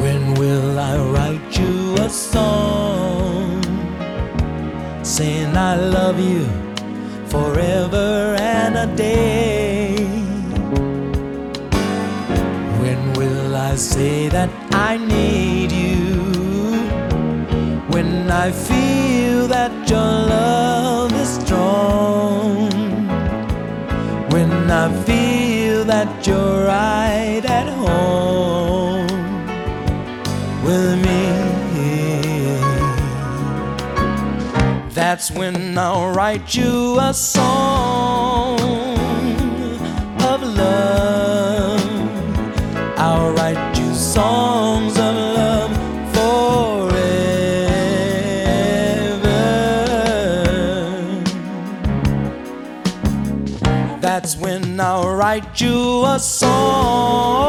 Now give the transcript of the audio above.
When will I write you a song saying I love you forever and a day? When will I say that I need you? When I feel that your love is strong, when I feel that you're right at home with me, that's when I'll write you a song of love. I'll write you songs of love forever. That's when I'll write you a song